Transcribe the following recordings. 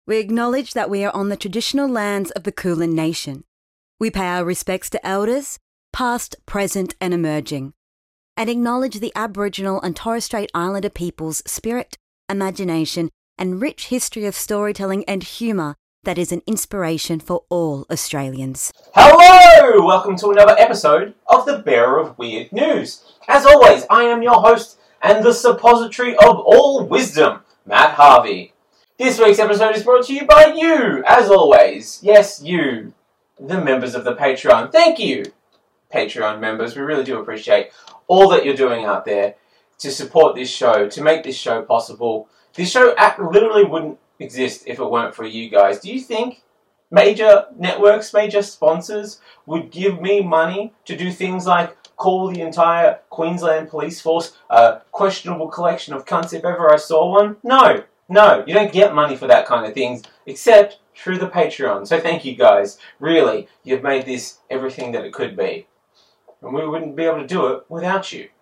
We acknowledge that we are on the traditional lands of the Kulin Nation. We pay our respects to elders, past, present and emerging, and acknowledge the Aboriginal and Torres Strait Islander people's spirit, imagination and rich history of storytelling and humour that is an inspiration for all Australians. Hello! Welcome to another episode of The Bearer of Weird News. As always, I am your host and the suppository of all wisdom, Matt Harvey. This week's episode is brought to you by you, as always. Yes, you, the members of the Patreon. Thank you, Patreon members. We really do appreciate all that you're doing out there to support this show, to make this show possible. This show literally wouldn't exist if it weren't for you guys. Do you think major networks, major sponsors would give me money to do things like call the entire Queensland police force a questionable collection of cunts if ever I saw one? No, you don't get money for that kind of things except through the Patreon. So thank you guys. Really, you've made this everything that it could be. And we wouldn't be able to do it without you.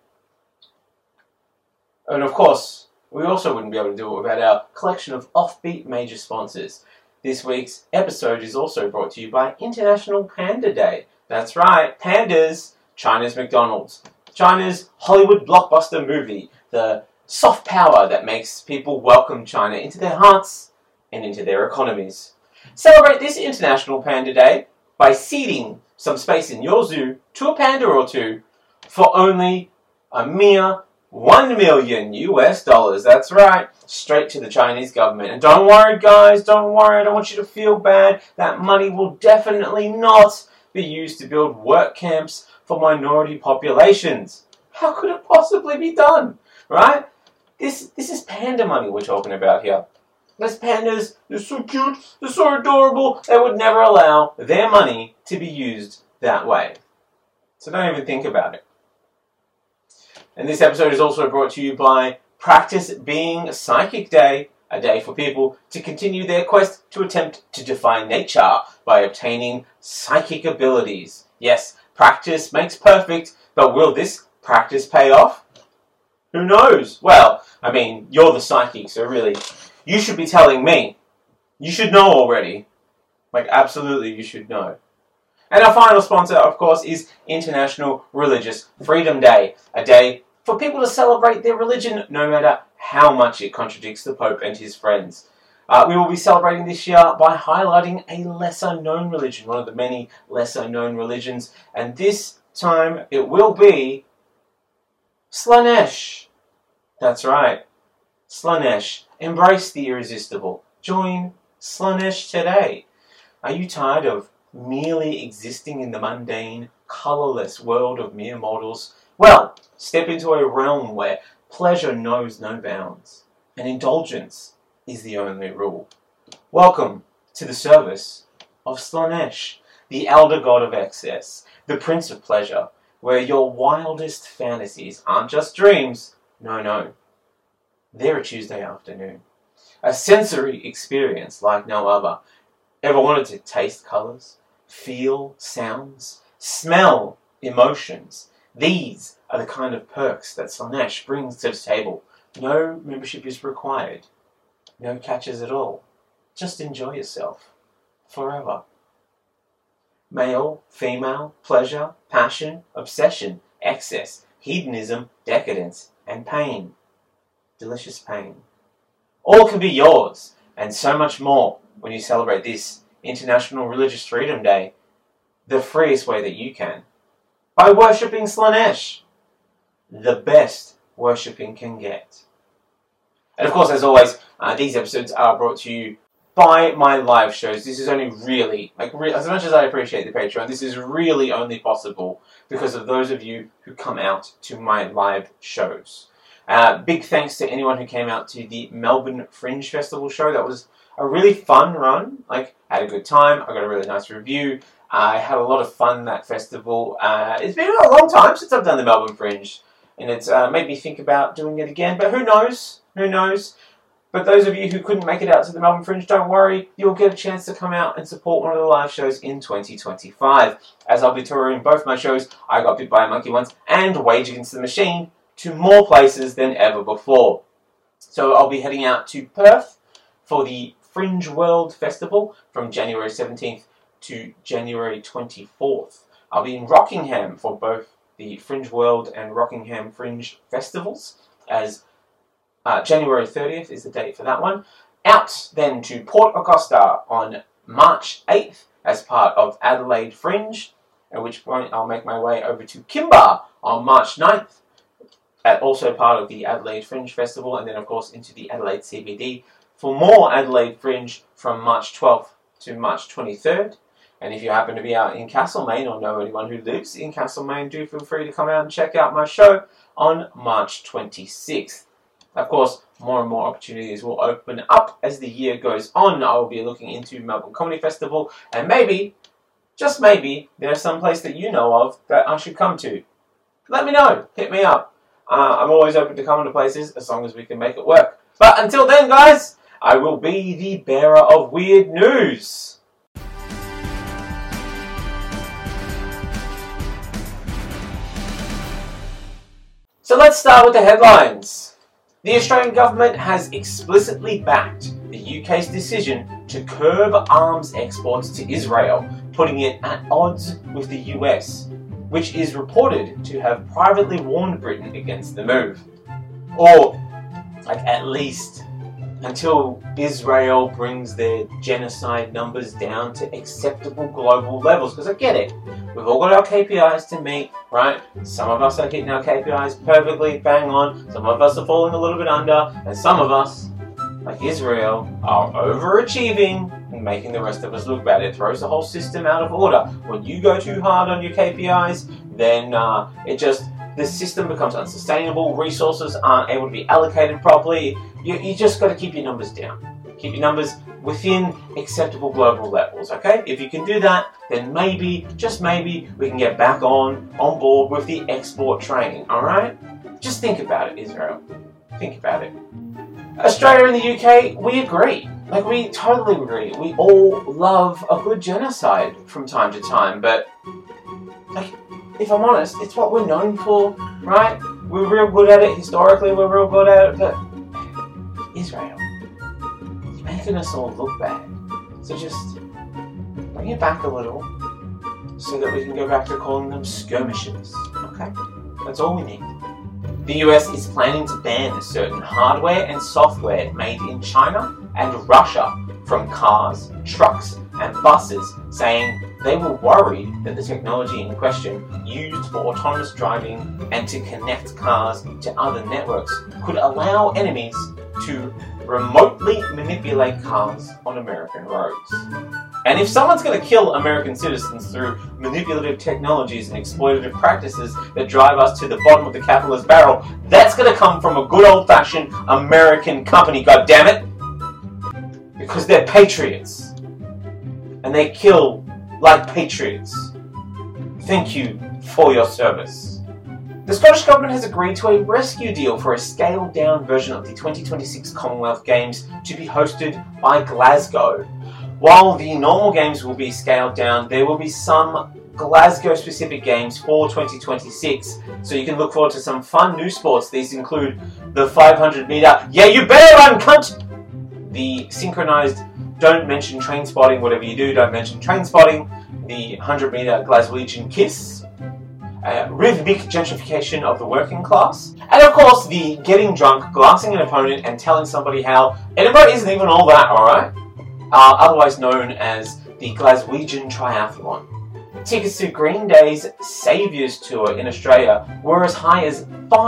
And of course, we also wouldn't be able to do it without our collection of offbeat major sponsors. This week's episode is also brought to you by International Panda Day. That's right, pandas, China's McDonald's. China's Hollywood blockbuster movie, the soft power that makes people welcome China into their hearts and into their economies. Celebrate this International Panda Day by ceding some space in your zoo to a panda or two for only a mere $1 million US. That's right, straight to the Chinese government. And don't worry guys, don't worry, I don't want you to feel bad. That money will definitely not be used to build work camps for minority populations. How could it possibly be done, right? This is panda money we're talking about here. Those pandas, they're so cute, they're so adorable, they would never allow their money to be used that way. So don't even think about it. And this episode is also brought to you by Practice Being Psychic Day, a day for people to continue their quest to attempt to defy nature by obtaining psychic abilities. Yes, practice makes perfect, but will this practice pay off? Who knows? Well, I mean, you're the psychic, so really, you should be telling me. You should know already. Like, absolutely, you should know. And our final sponsor, of course, is International Religious Freedom Day, a day for people to celebrate their religion no matter how much it contradicts the Pope and his friends. We will be celebrating this year by highlighting a lesser-known religion, one of the many lesser-known religions, and this time it will be Slaanesh. That's right, Slaanesh. Embrace the irresistible. Join Slaanesh today. Are you tired of merely existing in the mundane, colourless world of mere mortals? Well, step into a realm where pleasure knows no bounds, and indulgence is the only rule. Welcome to the service of Slaanesh, the elder god of excess, the prince of pleasure, where your wildest fantasies aren't just dreams. No. They're a Tuesday afternoon. A sensory experience like no other. Ever wanted to taste colours, feel sounds, smell emotions? These are the kind of perks that Slaanesh brings to the table. No membership is required. No catches at all. Just enjoy yourself. Forever. Male, female, pleasure, passion, obsession, excess, hedonism, decadence, and pain. Delicious pain. All can be yours, and so much more when you celebrate this International Religious Freedom Day, the freest way that you can, by worshipping Slaanesh, the best worshipping can get. And of course, as always, these episodes are brought to you by my live shows. This is only really, as much as I appreciate the Patreon, this is really only possible because of those of you who come out to my live shows. Big thanks to anyone who came out to the Melbourne Fringe Festival show. That was a really fun run. Had a good time. I got a really nice review. I had a lot of fun that festival. It's been a long time since I've done the Melbourne Fringe, and it's made me think about doing it again. But who knows? Who knows? But those of you who couldn't make it out to the Melbourne Fringe, don't worry. You'll get a chance to come out and support one of the live shows in 2025. As I'll be touring both my shows, I Got Bit by a Monkey Once and Rage Against the Machine, to more places than ever before. So I'll be heading out to Perth for the Fringe World Festival from January 17th to January 24th. I'll be in Rockingham for both the Fringe World and Rockingham Fringe Festivals, as January 30th is the date for that one. Out then to Port Augusta on March 8th as part of Adelaide Fringe, at which point I'll make my way over to Kimba on March 9th, also part of the Adelaide Fringe Festival, and then of course into the Adelaide CBD for more Adelaide Fringe from March 12th to March 23rd. And if you happen to be out in Castlemaine or know anyone who lives in Castlemaine, do feel free to come out and check out my show on March 26th. Of course, more and more opportunities will open up as the year goes on. I will be looking into Melbourne Comedy Festival, and maybe, just maybe, there's some place that you know of that I should come to. Let me know. Hit me up. I'm always open to coming to places as long as we can make it work. But until then, guys, I will be the bearer of weird news. So let's start with the headlines. The Australian government has explicitly backed the UK's decision to curb arms exports to Israel, putting it at odds with the US, which is reported to have privately warned Britain against the move. Or, at least, until Israel brings their genocide numbers down to acceptable global levels. Because I get it, we've all got our KPIs to meet, right? Some of us are hitting our KPIs perfectly, bang on. Some of us are falling a little bit under. And some of us, like Israel, are overachieving and making the rest of us look bad. It throws the whole system out of order. When you go too hard on your KPIs, then the system becomes unsustainable, resources aren't able to be allocated properly. You just got to keep your numbers down. Keep your numbers within acceptable global levels, okay? If you can do that, then maybe, just maybe, we can get back on board with the export train, alright? Just think about it, Israel. Think about it. Australia and the UK, we agree. We totally agree. We all love a good genocide from time to time, but if I'm honest, it's what we're known for, right? We're real good at it historically, we're real good at it, but Israel, you're making us all look bad. So just bring it back a little so that we can go back to calling them skirmishes, okay? That's all we need. The US is planning to ban certain hardware and software made in China and Russia from cars, trucks, and buses, saying they were worried that the technology in question, used for autonomous driving and to connect cars to other networks, could allow enemies to remotely manipulate cars on American roads. And if someone's going to kill American citizens through manipulative technologies and exploitative practices that drive us to the bottom of the capitalist barrel, that's going to come from a good old-fashioned American company, goddammit! Because they're patriots. And they kill like patriots. Thank you for your service. The Scottish Government has agreed to a rescue deal for a scaled-down version of the 2026 Commonwealth Games to be hosted by Glasgow. While the normal games will be scaled down, there will be some Glasgow-specific games for 2026, so you can look forward to some fun new sports. These include the 500 metre, yeah you better run cunt! The synchronised don't mention train spotting, whatever you do, don't mention train spotting, the 100 metre Glaswegian kiss, rhythmic gentrification of the working class, and of course the getting drunk, glassing an opponent and telling somebody how Edinburgh isn't even all that, alright? Otherwise known as the Glaswegian Triathlon. Tickets to Green Day's Saviours Tour in Australia were as high as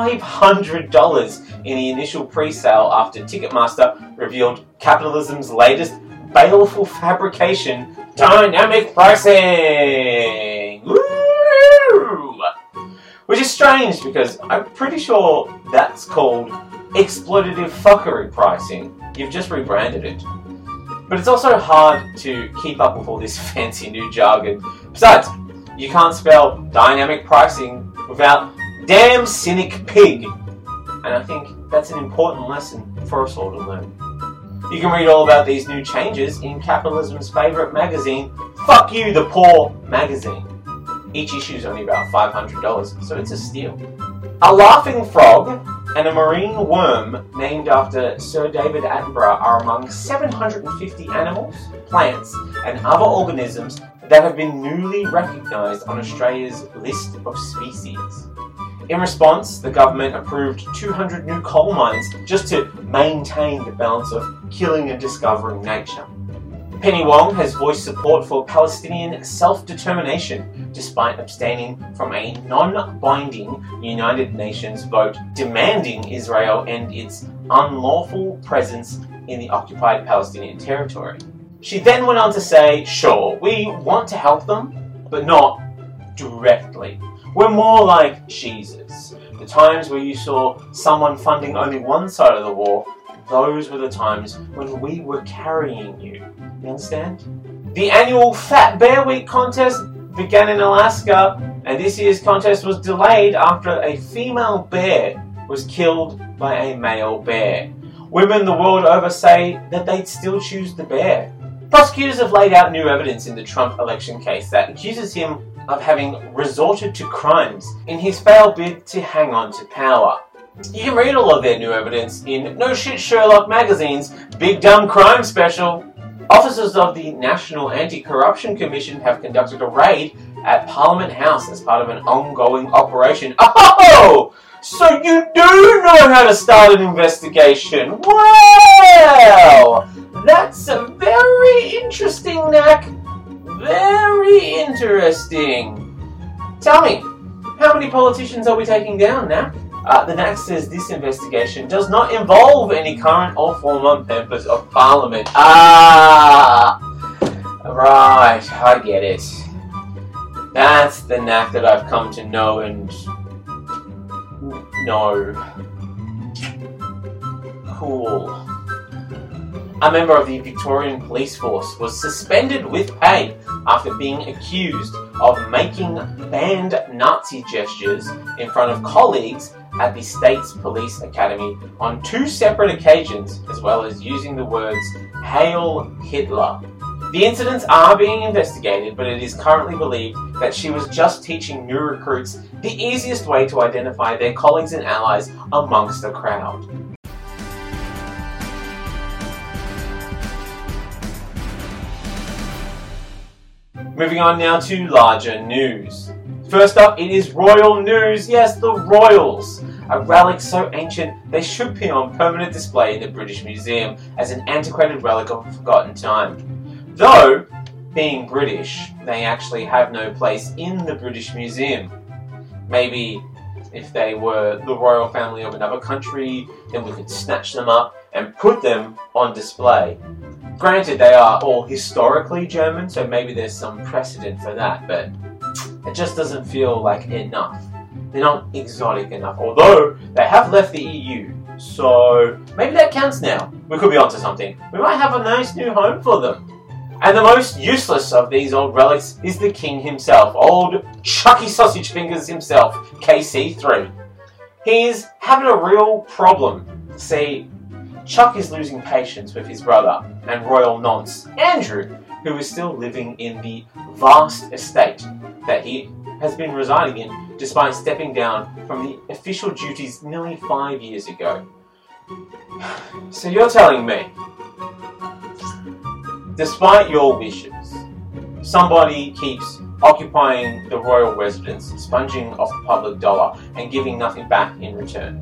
$500 in the initial pre-sale after Ticketmaster revealed capitalism's latest baleful fabrication, dynamic pricing! Woo! Which is strange because I'm pretty sure that's called exploitative fuckery pricing. You've just rebranded it. But it's also hard to keep up with all this fancy new jargon. Besides, you can't spell dynamic pricing without damn cynic pig. And I think that's an important lesson for us all to learn. You can read all about these new changes in capitalism's favourite magazine, Fuck You the Poor magazine. Each issue is only about $500, so it's a steal. A laughing frog and a marine worm named after Sir David Attenborough are among 750 animals, plants, and other organisms that have been newly recognised on Australia's list of species. In response, the government approved 200 new coal mines just to maintain the balance of killing and discovering nature. Penny Wong has voiced support for Palestinian self-determination despite abstaining from a non-binding United Nations vote demanding Israel end its unlawful presence in the occupied Palestinian territory. She then went on to say, sure, we want to help them, but not directly. We're more like Jesus. The times where you saw someone funding only one side of the war, those were the times when we were carrying you. You understand? The annual Fat Bear Week contest began in Alaska, and this year's contest was delayed after a female bear was killed by a male bear. Women the world over say that they'd still choose the bear. Prosecutors have laid out new evidence in the Trump election case that accuses him of having resorted to crimes in his failed bid to hang on to power. You can read all of their new evidence in No Shit Sherlock magazine's Big Dumb Crime Special. Officers of the National Anti-Corruption Commission have conducted a raid at Parliament House as part of an ongoing operation. Oh! So you do know how to start an investigation. Well, that's a very interesting, Knack. Very interesting. Tell me, how many politicians are we taking down, Knack? The Knack says this investigation does not involve any current or former members of Parliament. Ah! Right, I get it. That's the Knack that I've come to know and know. Cool. A member of the Victorian Police Force was suspended with pay after being accused of making banned Nazi gestures in front of colleagues at the state's police academy on 2 separate occasions, as well as using the words "Hail Hitler." The incidents are being investigated, but it is currently believed that she was just teaching new recruits the easiest way to identify their colleagues and allies amongst the crowd. Moving on now to larger news. First up, it is royal news. Yes, the royals. A relic so ancient they should be on permanent display in the British Museum as an antiquated relic of a forgotten time. Though, being British, they actually have no place in the British Museum. Maybe if they were the royal family of another country, then we could snatch them up and put them on display. Granted, they are all historically German, so maybe there's some precedent for that, but it just doesn't feel like enough. They're not exotic enough, although they have left the EU, so maybe that counts now. We could be onto something. We might have a nice new home for them. And the most useless of these old relics is the king himself, old Chucky Sausage Fingers himself, KC3. He's having a real problem. See, Chuck is losing patience with his brother and royal nonce, Andrew, who is still living in the vast estate that he has been residing in despite stepping down from the official duties nearly 5 years ago. So you're telling me, despite your wishes, somebody keeps occupying the royal residence, sponging off the public dollar and giving nothing back in return.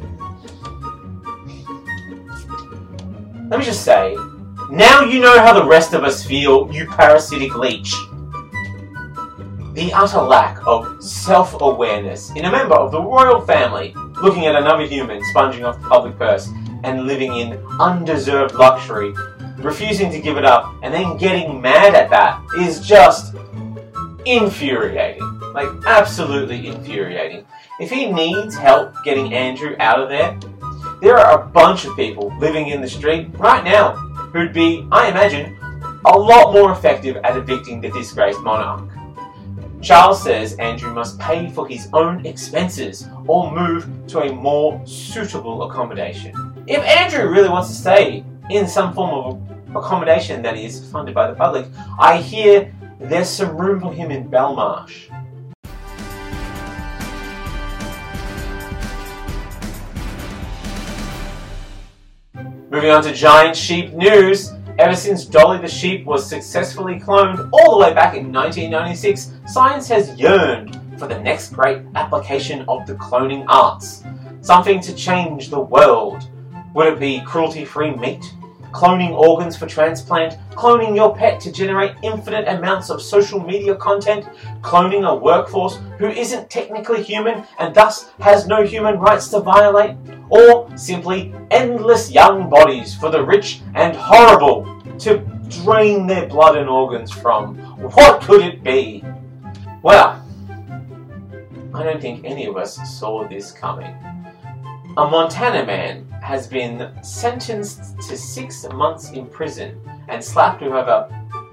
Let me just say, now you know how the rest of us feel, you parasitic leech. The utter lack of self-awareness in a member of the royal family looking at another human sponging off the public purse and living in undeserved luxury, refusing to give it up, and then getting mad at that is just infuriating. Like, absolutely infuriating. If he needs help getting Andrew out of there are a bunch of people living in the street right now who'd be, I imagine, a lot more effective at evicting the disgraced monarch. Charles says Andrew must pay for his own expenses or move to a more suitable accommodation. If Andrew really wants to stay in some form of accommodation that is funded by the public, I hear there's some room for him in Belmarsh. Moving on to giant sheep news. Ever since Dolly the sheep was successfully cloned all the way back in 1996, science has yearned for the next great application of the cloning arts. Something to change the world. Would it be cruelty-free meat? Cloning organs for transplant? Cloning your pet to generate infinite amounts of social media content? Cloning a workforce who isn't technically human and thus has no human rights to violate? Or simply endless young bodies for the rich and horrible to drain their blood and organs from? What could it be? Well, I don't think any of us saw this coming. A Montana man has been sentenced to 6 months in prison and slapped with over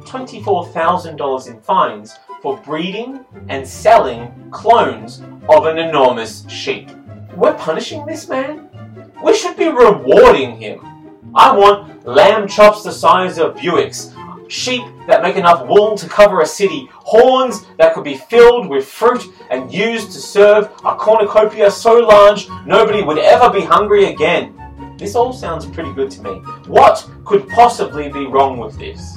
$24,000 in fines for breeding and selling clones of an enormous sheep. We're punishing this man? We should be rewarding him. I want lamb chops the size of Buicks, sheep that make enough wool to cover a city, horns that could be filled with fruit and used to serve a cornucopia so large nobody would ever be hungry again. This all sounds pretty good to me. What could possibly be wrong with this?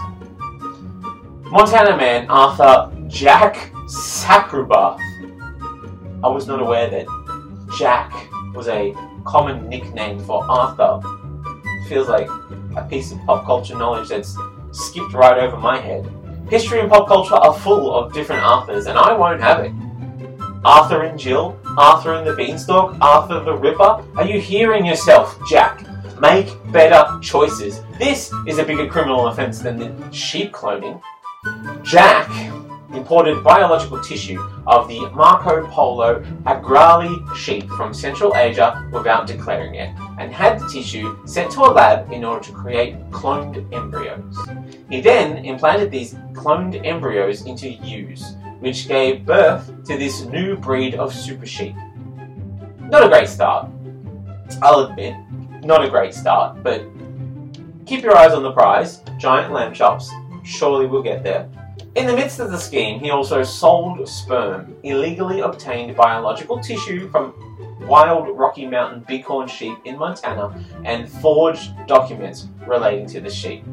Montana man Arthur Jack Sacrubath. I was not aware that Jack was a common nickname for Arthur. Feels like a piece of pop culture knowledge that's skipped right over my head. History and pop culture are full of different Arthurs, and I won't have it. Arthur and Jill, Arthur and the Beanstalk, Arthur the Ripper. Are you hearing yourself, Jack? Make better choices. This is a bigger criminal offence than the sheep cloning. Jack imported biological tissue of the Marco Polo Agrali sheep from Central Asia without declaring it, and had the tissue sent to a lab in order to create cloned embryos. He then implanted these cloned embryos into ewes, which gave birth to this new breed of super sheep. Not a great start, I'll admit, not a great start, but keep your eyes on the prize, giant lamb chops, surely we'll get there. In the midst of the scheme, he also sold sperm, illegally obtained biological tissue from wild Rocky Mountain bighorn sheep in Montana, and forged documents relating to the sheep.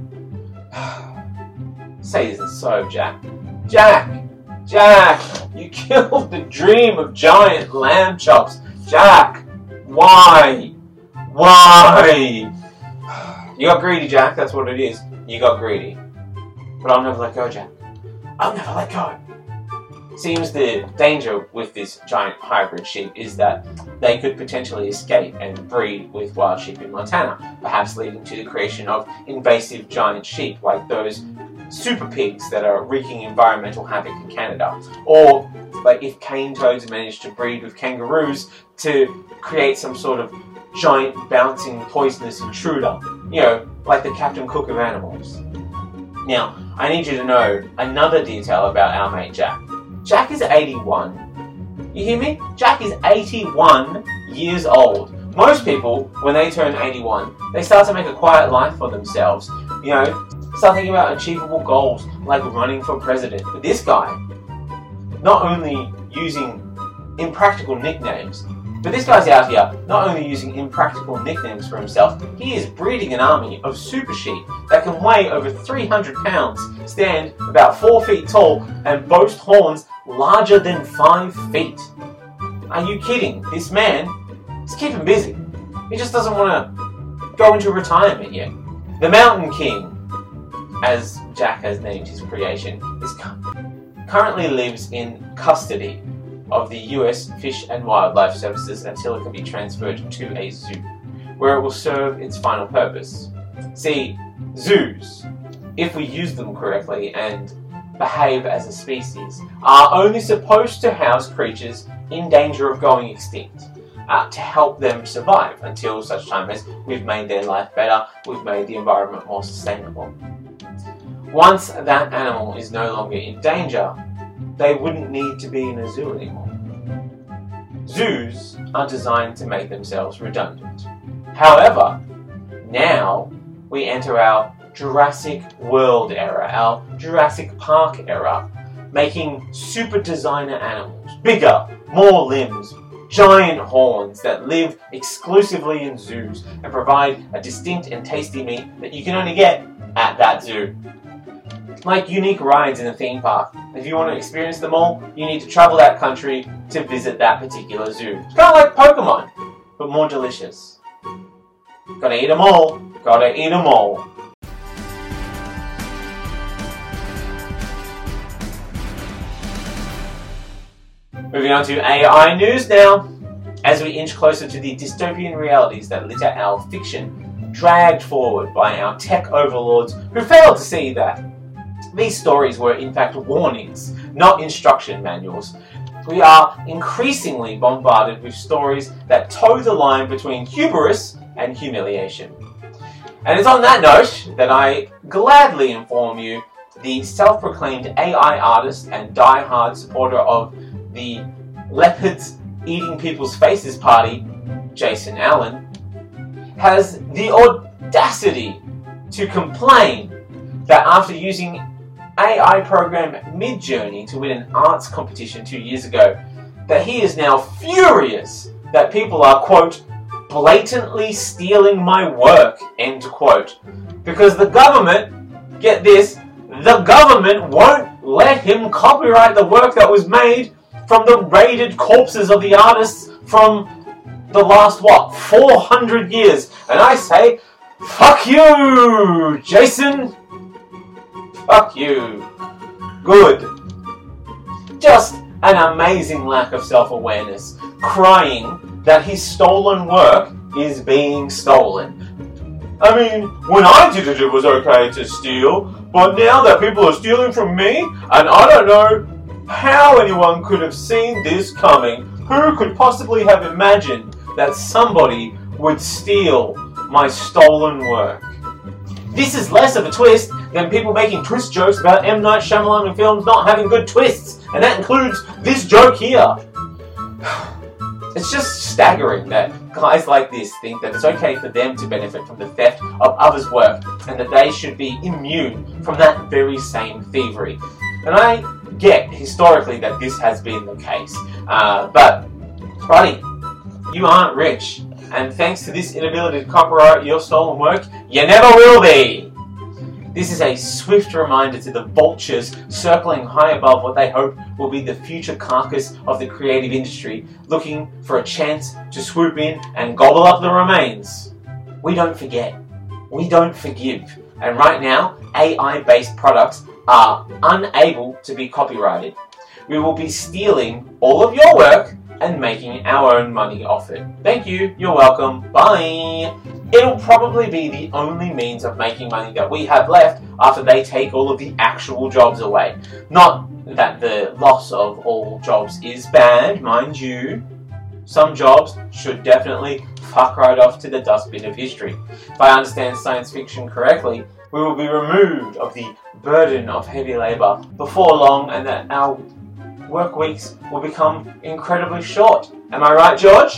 Say this is so, Jack. Jack! Jack! You killed the dream of giant lamb chops! Jack! Why? Why? You got greedy, Jack, that's what it is. You got greedy. But I'll never let go, Jack. I'll never let go. Seems the danger with this giant hybrid sheep is that they could potentially escape and breed with wild sheep in Montana, perhaps leading to the creation of invasive giant sheep like those super pigs that are wreaking environmental havoc in Canada. Or like if cane toads manage to breed with kangaroos to create some sort of giant bouncing poisonous intruder, you know, like the Captain Cook of animals. Now, I need you to know another detail about our mate Jack. Jack is 81. You hear me? Jack is 81 years old. Most people, when they turn 81, they start to make a quiet life for themselves. You know, start thinking about achievable goals like running for president. But this guy, not only using impractical nicknames, but this guy's out here not only using impractical nicknames for himself, he is breeding an army of super sheep that can weigh over 300 pounds, stand about 4 feet tall, and boast horns larger than 5 feet. Are you kidding? This man is keeping busy. He just doesn't want to go into retirement yet. The Mountain King, as Jack has named his creation, currently lives in custody of the US Fish and Wildlife Services until it can be transferred to a zoo, where it will serve its final purpose. See, zoos, if we use them correctly and behave as a species, are only supposed to house creatures in danger of going extinct, to help them survive until such time as we've made their life better, we've made the environment more sustainable. Once that animal is no longer in danger, they wouldn't need to be in a zoo anymore. Zoos are designed to make themselves redundant. However, now we enter our Jurassic World era, our Jurassic Park era, making super designer animals, bigger, more limbs, giant horns that live exclusively in zoos and provide a distinct and tasty meat that you can only get at that zoo. Like unique rides in a theme park. If you want to experience them all, you need to travel that country to visit that particular zoo. It's kind of like Pokemon, but more delicious. Gotta eat them all. Gotta eat them all. Moving on to AI news now. As we inch closer to the dystopian realities that litter our fiction, dragged forward by our tech overlords who failed to see that these stories were in fact warnings, not instruction manuals, we are increasingly bombarded with stories that toe the line between hubris and humiliation. And it's on that note that I gladly inform you the self-proclaimed AI artist and die-hard supporter of the leopards eating people's faces party, Jason Allen, has the audacity to complain that after using AI program Midjourney to win an arts competition 2 years ago, that he is now furious that people are, quote, blatantly stealing my work, end quote. Because the government, get this, the government won't let him copyright the work that was made from the raided corpses of the artists from the last, 400 years. And I say, fuck you, Jason. Fuck you. Good. Just an amazing lack of self-awareness, crying that his stolen work is being stolen. I mean, when I did it, it was okay to steal, but now that people are stealing from me, and I don't know how anyone could have seen this coming. Who could possibly have imagined that somebody would steal my stolen work? This is less of a twist than people making twist jokes about M. Night Shyamalan and films not having good twists, and that includes this joke here. It's just staggering that guys like this think that it's okay for them to benefit from the theft of others' work, and that they should be immune from that very same thievery. And I get historically that this has been the case, but buddy, you aren't rich, and thanks to this inability to copyright your stolen work, you never will be. This is a swift reminder to the vultures circling high above what they hope will be the future carcass of the creative industry, looking for a chance to swoop in and gobble up the remains. We don't forget. We don't forgive. And right now, AI-based products are unable to be copyrighted. We will be stealing all of your work and making our own money off it. Thank you, you're welcome, bye! It'll probably be the only means of making money that we have left after they take all of the actual jobs away. Not that the loss of all jobs is bad, mind you. Some jobs should definitely fuck right off to the dustbin of history. If I understand science fiction correctly, we will be removed of the burden of heavy labour before long, and that our work weeks will become incredibly short. Am I right, George?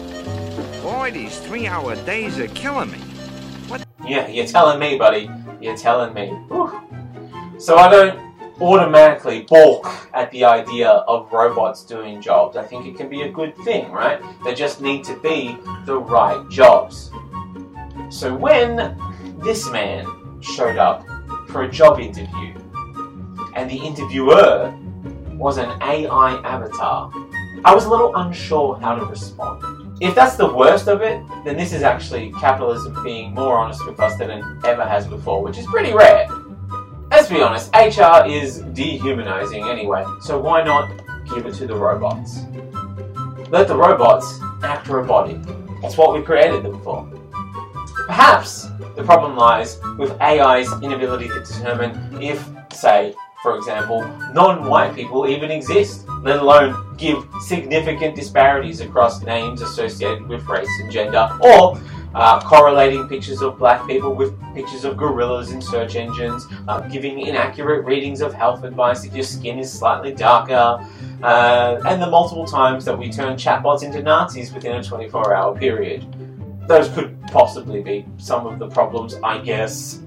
Boy, these 3-hour days are killing me. What? Yeah, you're telling me, buddy. You're telling me. Whew. So I don't automatically balk at the idea of robots doing jobs. I think it can be a good thing, right? They just need to be the right jobs. So when this man showed up for a job interview, and the interviewer was an AI avatar, I was a little unsure how to respond. If that's the worst of it, then this is actually capitalism being more honest with us than it ever has before, which is pretty rare. Let's be honest, HR is dehumanizing anyway, so why not give it to the robots? Let the robots act robotic. That's what we created them for. Perhaps the problem lies with AI's inability to determine if, say, for example, non-white people even exist, let alone give significant disparities across names associated with race and gender, or correlating pictures of black people with pictures of gorillas in search engines, giving inaccurate readings of health advice if your skin is slightly darker, and the multiple times that we turn chatbots into Nazis within a 24-hour period. Those could possibly be some of the problems, I guess.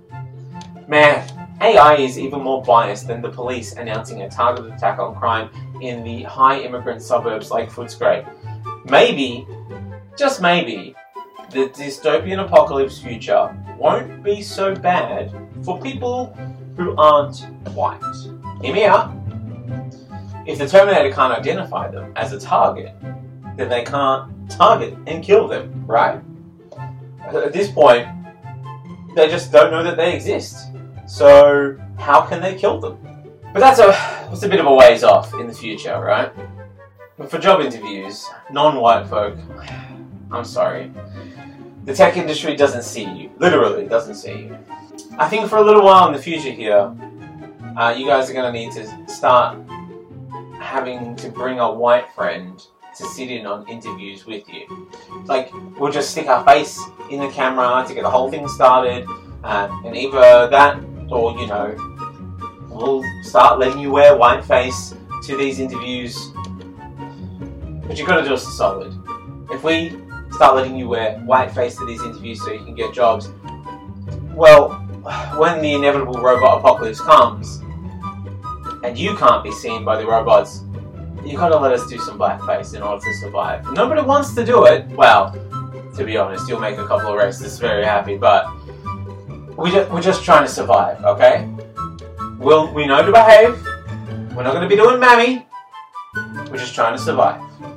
Man, AI is even more biased than the police announcing a targeted attack on crime in the high immigrant suburbs like Footscray. maybe, just maybe, the dystopian apocalypse future won't be so bad for people who aren't white. Hear me out. If the Terminator can't identify them as a target, then they can't target and kill them, right? At this point, they just don't know that they exist. So how can they kill them? But that's a bit of a ways off in the future, right? But for job interviews, non-white folk, I'm sorry, the tech industry doesn't see you. Literally doesn't see you. I think for a little while in the future here, you guys are going to need to start having to bring a white friend to sit in on interviews with you. Like, we'll just stick our face in the camera to get the whole thing started, and either that or, you know, we'll start letting you wear whiteface to these interviews. But you've got to do us a solid. If we start letting you wear whiteface to these interviews so you can get jobs, well, when the inevitable robot apocalypse comes, and you can't be seen by the robots, you gotta let us do some blackface in order to survive. Nobody wants to do it. Well, to be honest, you'll make a couple of racists very happy, but we're just trying to survive, okay? We know to behave. We're not gonna be doing mammy. We're just trying to survive.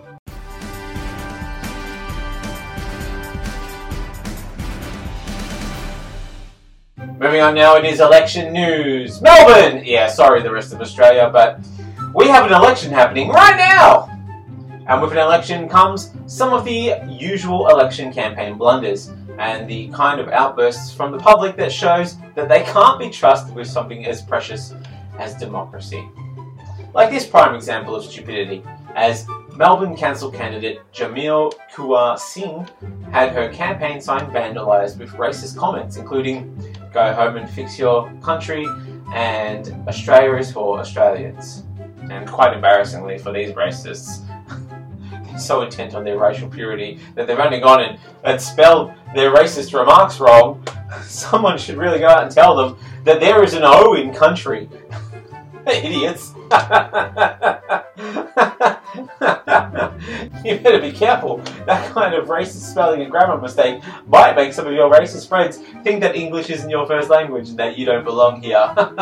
Moving on now, it is election news. Melbourne! Yeah, sorry the rest of Australia, but we have an election happening right now! And with an election comes some of the usual election campaign blunders and the kind of outbursts from the public that shows that they can't be trusted with something as precious as democracy. Like this prime example of stupidity, as Melbourne Council candidate Jamil Kaur Singh had her campaign sign vandalised with racist comments, including "Go home and fix your country" and "Australia is for Australians." And quite embarrassingly for these racists, they're so intent on their racial purity that they've only gone and spelled their racist remarks wrong. Someone should really go out and tell them that there is an O in country. Idiots. You better be careful. That kind of racist spelling and grammar mistake might make some of your racist friends think that English isn't your first language and that you don't belong here.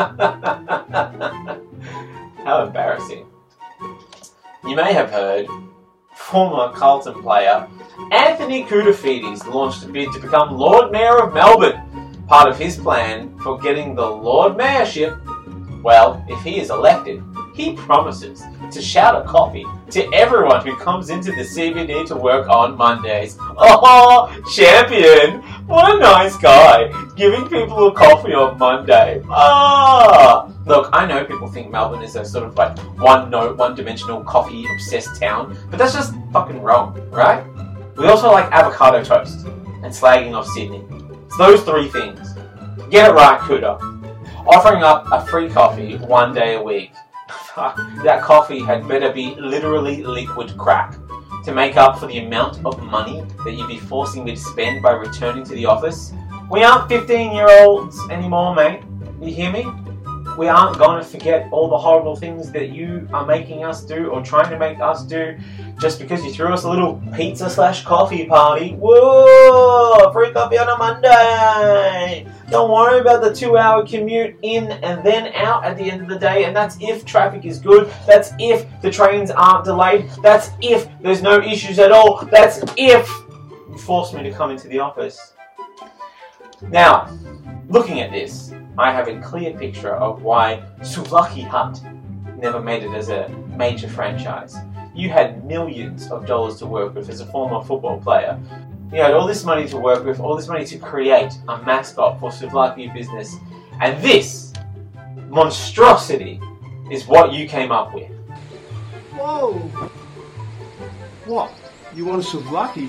How embarrassing. You may have heard former Carlton player Anthony Koutoufides launched a bid to become Lord Mayor of Melbourne. Part of his plan for getting the Lord Mayorship, well, if he is elected, he promises to shout a coffee to everyone who comes into the CBD to work on Mondays. Oh, champion! What a nice guy, giving people a coffee on Monday. Ah! Look, I know people think Melbourne is a sort of like one-dimensional coffee-obsessed town, but that's just fucking wrong, right? We also like avocado toast and slagging off Sydney. It's those three things. Get it right, Kuda. Offering up a free coffee one day a week. That coffee had better be literally liquid crack to make up for the amount of money that you'd be forcing me to spend by returning to the office. We aren't 15-year-olds anymore, mate. You hear me? We aren't going to forget all the horrible things that you are making us do or trying to make us do just because you threw us a little pizza/coffee party. Whoa! Free coffee on a Monday! Don't worry about the 2-hour commute in and then out at the end of the day, and that's if traffic is good, that's if the trains aren't delayed, that's if there's no issues at all, that's if you forced me to come into the office. Now, looking at this, I have a clear picture of why Souvlaki Hut never made it as a major franchise. You had millions of dollars to work with as a former football player. You had all this money to work with, all this money to create a mascot for Souvlaki business. And this monstrosity is what you came up with. Whoa! What? You want a Souvlaki?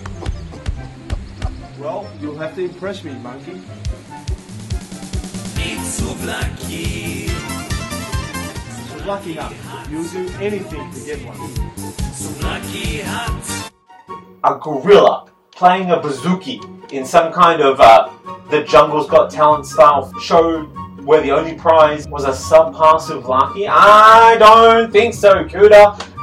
Well, you'll have to impress me, monkey. It's Souvlaki. Souvlaki Hut. You'll do anything to get one. Souvlaki Hut. A gorilla playing a bouzouki in some kind of The Jungle's Got Talent style show where the only prize was a subpar Souvlaki? I don't think so, Kuda.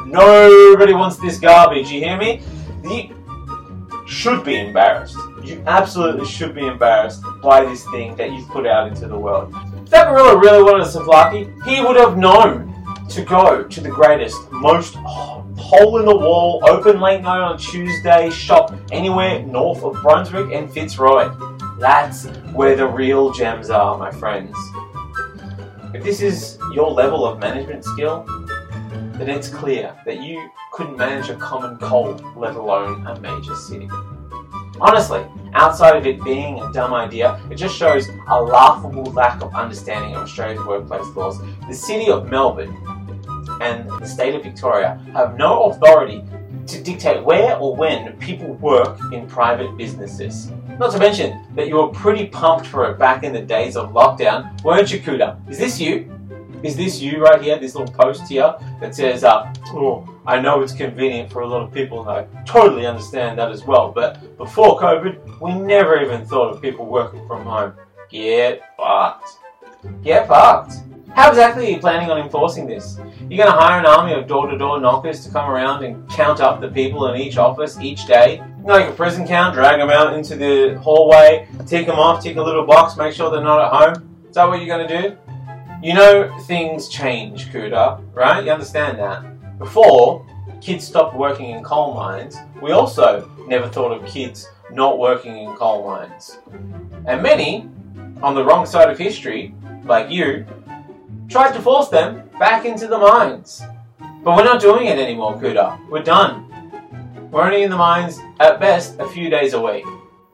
Nobody wants this garbage, you hear me? You should be embarrassed. You absolutely should be embarrassed by this thing that you've put out into the world. If that gorilla really wanted a souvlaki, he would have known to go to the greatest, most hole-in-the-wall, open late night on Tuesday shop anywhere north of Brunswick and Fitzroy. That's where the real gems are, my friends. If this is your level of management skill, then it's clear that you couldn't manage a common cold, let alone a major city. Honestly, outside of it being a dumb idea, it just shows a laughable lack of understanding of Australia's workplace laws. The City of Melbourne and the State of Victoria have no authority to dictate where or when people work in private businesses. Not to mention that you were pretty pumped for it back in the days of lockdown, weren't you, Kuda? Is this you? Is this you right here, this little post here that says, oh, I know it's convenient for a lot of people and I totally understand that as well, but before COVID, we never even thought of people working from home. Get fucked. Get fucked. How exactly are you planning on enforcing this? You're going to hire an army of door-to-door knockers to come around and count up the people in each office each day? Like a prison count, drag them out into the hallway, tick them off, tick a little box, make sure they're not at home? Is that what you're going to do? You know things change, Kuda, right? You understand that. Before kids stopped working in coal mines, we also never thought of kids not working in coal mines. And many, on the wrong side of history, like you, tried to force them back into the mines. But we're not doing it anymore, Kuda. We're done. We're only in the mines, at best, a few days a week.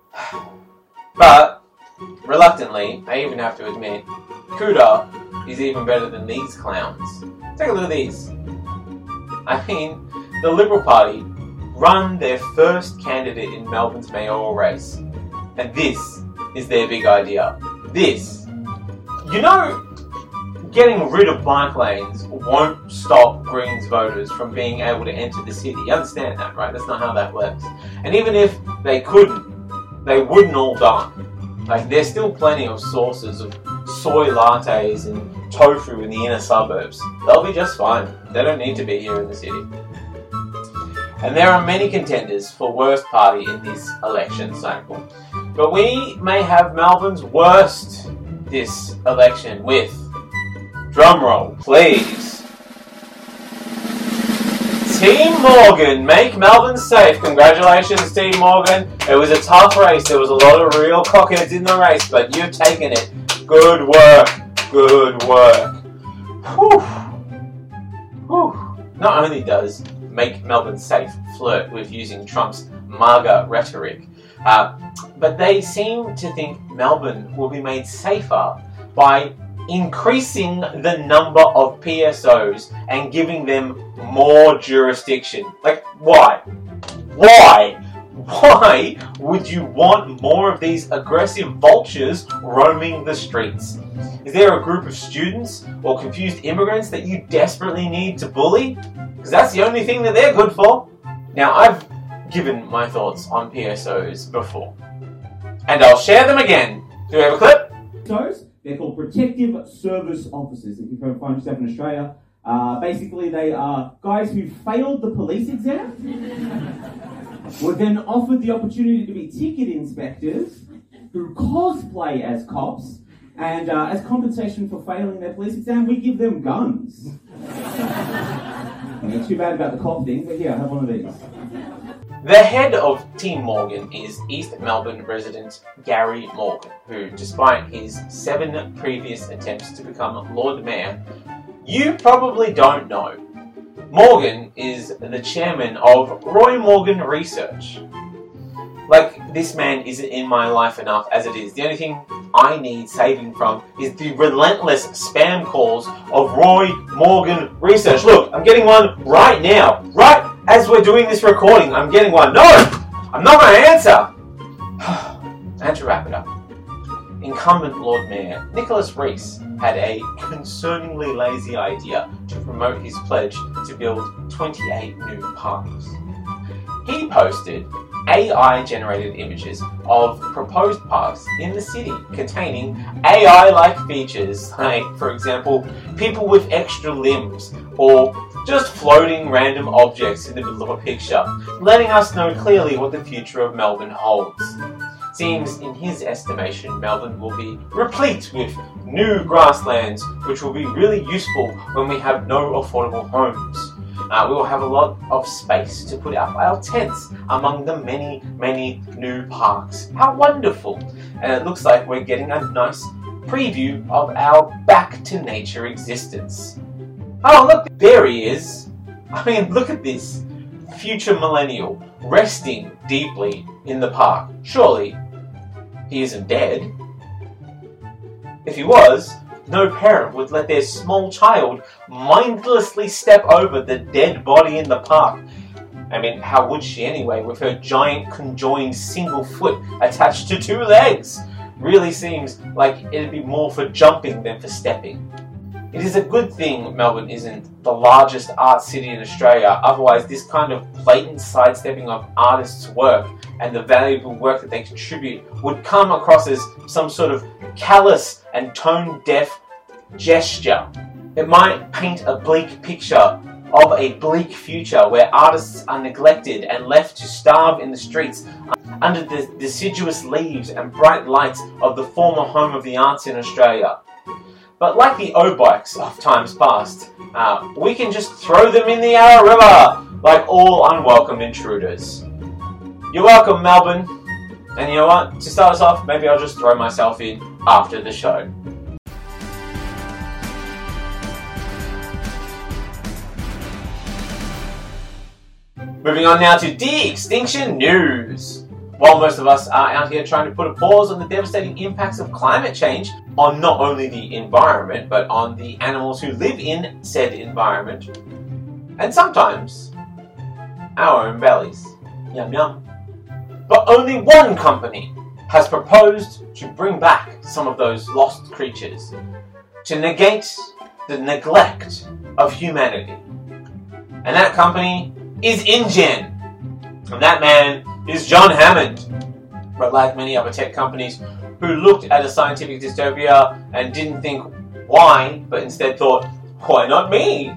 But, reluctantly, I even have to admit, Kuda is even better than these clowns. Take a look at these. I mean, the Liberal Party run their first candidate in Melbourne's mayoral race. And this is their big idea. This. You know, getting rid of bike lanes won't stop Greens voters from being able to enter the city. You understand that, right? That's not how that works. And even if they couldn't, they wouldn't all die. Like, there's still plenty of sources of soy lattes and tofu in the inner suburbs. They'll be just fine. They don't need to be here in the city. And there are many contenders for worst party in this election cycle. But we may have Melbourne's worst this election with, drumroll please, Team Morgan, make Melbourne safe. Congratulations, Team Morgan. It was a tough race. There was a lot of real cockheads in the race, but you've taken it. Good work. Good work. Whew. Whew. Not only does make Melbourne safe flirt with using Trump's MAGA rhetoric, but they seem to think Melbourne will be made safer by increasing the number of PSOs and giving them more jurisdiction. Like, why? Why? Why would you want more of these aggressive vultures roaming the streets? Is there a group of students or confused immigrants that you desperately need to bully? Because that's the only thing that they're good for. Now, I've given my thoughts on PSOs before, and I'll share them again. Do we have a clip? They're called Protective Service Officers, if you can find yourself in Australia. Basically, they are guys who failed the police exam, were then offered the opportunity to be ticket inspectors, who cosplay as cops, and as compensation for failing their police exam, we give them guns. It's too bad about the cop thing, but here, I have one of these. The head of Team Morgan is East Melbourne resident Gary Morgan, who, despite his 7 previous attempts to become Lord Mayor, you probably don't know. Morgan is the chairman of Roy Morgan Research. Like, this man isn't in my life enough as it is. The only thing I need saving from is the relentless spam calls of Roy Morgan Research. Look, I'm getting one right now. Right as we're doing this recording, I'm getting one. No! I'm not going to answer! And to wrap it up, incumbent Lord Mayor Nicholas Rees had a concerningly lazy idea to promote his pledge to build 28 new parks. He posted AI-generated images of proposed parks in the city containing AI-like features, like, for example, people with extra limbs, or just floating random objects in the middle of a picture, letting us know clearly what the future of Melbourne holds. Seems, in his estimation, Melbourne will be replete with new grasslands, which will be really useful when we have no affordable homes. We will have a lot of space to put up our tents among the many, many new parks. How wonderful! And it looks like we're getting a nice preview of our back to nature existence. Oh, look, there he is. I mean, look at this. Future millennial, resting deeply in the park. Surely, he isn't dead. If he was, no parent would let their small child mindlessly step over the dead body in the park. I mean, how would she anyway, with her giant conjoined single foot attached to 2 legs? Really seems like it'd be more for jumping than for stepping. It is a good thing Melbourne isn't the largest art city in Australia, otherwise this kind of blatant sidestepping of artists' work and the valuable work that they contribute would come across as some sort of callous and tone-deaf gesture. It might paint a bleak picture of a bleak future where artists are neglected and left to starve in the streets under the deciduous leaves and bright lights of the former home of the arts in Australia. But like the O-bikes of times past, we can just throw them in the Yarra River like all unwelcome intruders. You're welcome, Melbourne. And you know what? To start us off, maybe I'll just throw myself in after the show. Moving on now to de-extinction news. While most of us are out here trying to put a pause on the devastating impacts of climate change on not only the environment, but on the animals who live in said environment, and sometimes our own bellies. Yum yum. But only one company has proposed to bring back some of those lost creatures, to negate the neglect of humanity. And that company is InGen. And that man is John Hammond. But like many other tech companies who looked at a scientific dystopia and didn't think why, but instead thought, why not me?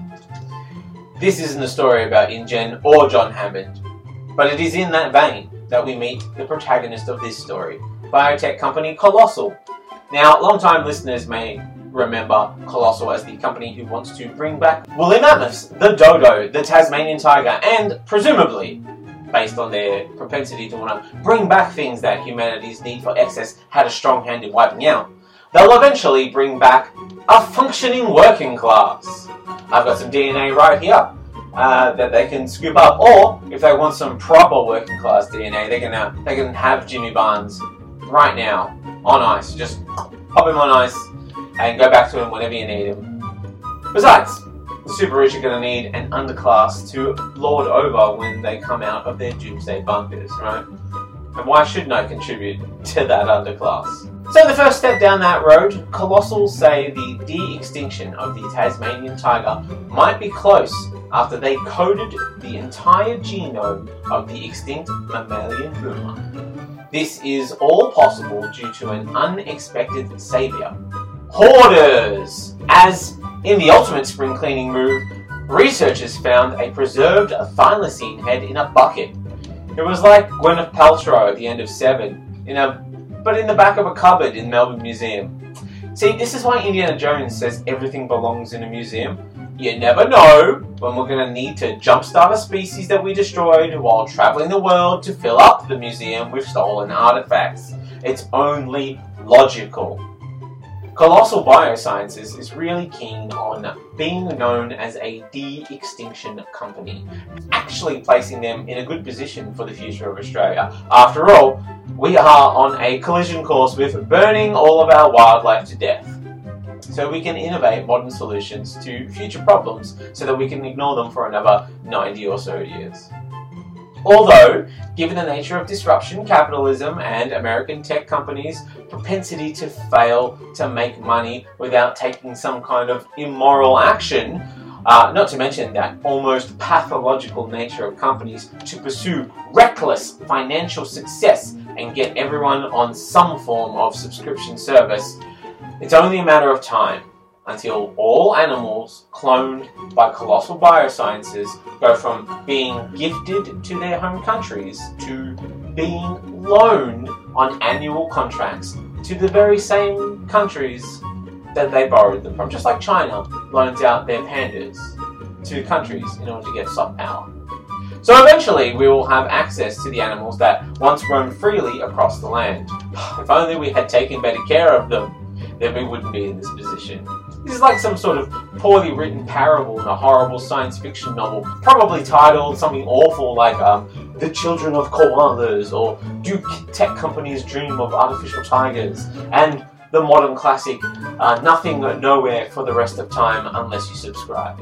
This isn't a story about InGen or John Hammond, but it is in that vein that we meet the protagonist of this story, biotech company Colossal. Now, long-time listeners may remember Colossal as the company who wants to bring back woolly mammoths, the dodo, the Tasmanian tiger, and presumably, based on their propensity to want to bring back things that humanity's need for excess had a strong hand in wiping out, they'll eventually bring back a functioning working class. I've got some DNA right here that they can scoop up, or if they want some proper working class DNA, they can have Jimmy Barnes right now on ice. Just pop him on ice and go back to him whenever you need him. Besides, the super rich are going to need an underclass to lord over when they come out of their doomsday bunkers, right? And why shouldn't I contribute to that underclass? So the first step down that road, Colossal say the de-extinction of the Tasmanian tiger might be close after they coded the entire genome of the extinct mammalian puma. This is all possible due to an unexpected savior. Hoarders! As in the ultimate spring cleaning move, researchers found a preserved thylacine head in a bucket. It was like Gwyneth Paltrow at the end of Seven, but in the back of a cupboard in Melbourne Museum. See, this is why Indiana Jones says everything belongs in a museum. You never know when we're going to need to jumpstart a species that we destroyed while travelling the world to fill up the museum with stolen artifacts. It's only logical. Colossal Biosciences is really keen on being known as a de-extinction company, actually placing them in a good position for the future of Australia. After all, we are on a collision course with burning all of our wildlife to death. So we can innovate modern solutions to future problems so that we can ignore them for another 90 or so years. Although, given the nature of disruption, capitalism, and American tech companies' propensity to fail to make money without taking some kind of immoral action, not to mention that almost pathological nature of companies to pursue reckless financial success and get everyone on some form of subscription service, it's only a matter of time until all animals cloned by colossal biosciences go from being gifted to their home countries to being loaned on annual contracts to the very same countries that they borrowed them from. Just like China loans out their pandas to countries in order to get soft power. So eventually we will have access to the animals that once roamed freely across the land. If only we had taken better care of them, then we wouldn't be in this position. This is like some sort of poorly written parable in a horrible science fiction novel, probably titled something awful like The Children of Koalas, or Do Tech Companies Dream of Artificial Tigers, and the modern classic Nothing Nowhere for the Rest of Time Unless You Subscribe.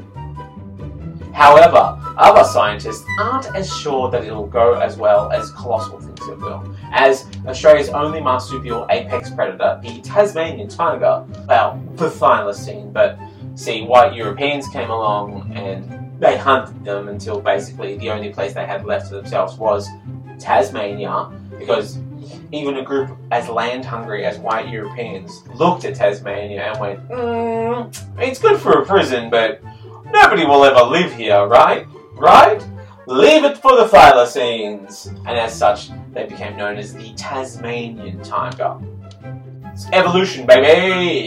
However, other scientists aren't as sure that it'll go as well as Colossal thinks it will, as Australia's only marsupial apex predator, the Tasmanian tiger, well, the thylacine, but see, white Europeans came along and they hunted them until basically the only place they had left to themselves was Tasmania, because even a group as land-hungry as white Europeans looked at Tasmania and went, it's good for a prison, but nobody will ever live here, right? Right? Leave it for the thylacines! And as such, they became known as the Tasmanian tiger. It's evolution, baby!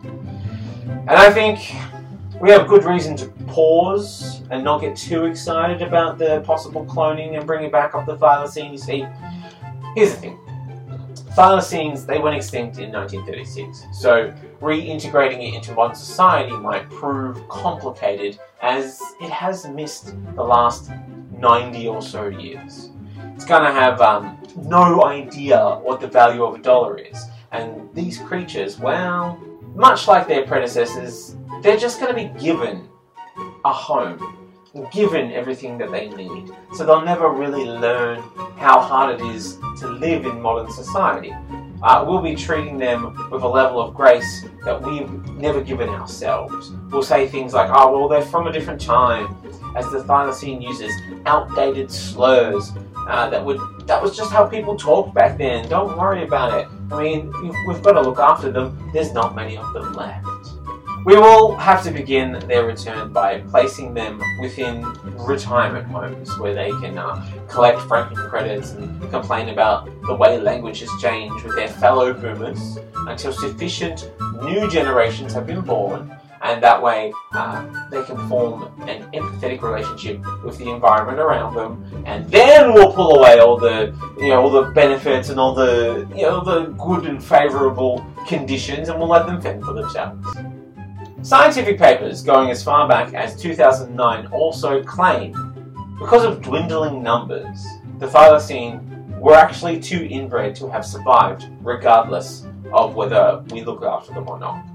And I think we have good reason to pause and not get too excited about the possible cloning and bringing back up the thylacine. You see, here's the thing. Thylacines, they went extinct in 1936, so reintegrating it into modern society might prove complicated as it has missed the last 90 or so years. It's going to have no idea what the value of $1 is, and these creatures, well, much like their predecessors, they're just going to be given a home, given everything that they need, so they'll never really learn how hard it is to live in modern society. We'll be treating them with a level of grace that we've never given ourselves. We'll say things like, oh, well, they're from a different time, as the thylacine uses outdated slurs. That was just how people talked back then. Don't worry about it. I mean, we've got to look after them. There's not many of them left. We will have to begin their return by placing them within retirement homes where they can collect franking credits and complain about the way language has changed with their fellow boomers until sufficient new generations have been born, and that way they can form an empathetic relationship with the environment around them, and then we'll pull away all the benefits and all the good and favourable conditions, and we'll let them fend for themselves. Scientific papers going as far back as 2009 also claim, because of dwindling numbers, the thylacine were actually too inbred to have survived, regardless of whether we look after them or not.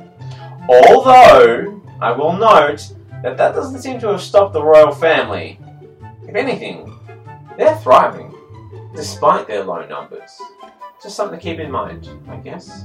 Although, I will note that doesn't seem to have stopped the royal family. If anything, they're thriving, despite their low numbers. Just something to keep in mind, I guess.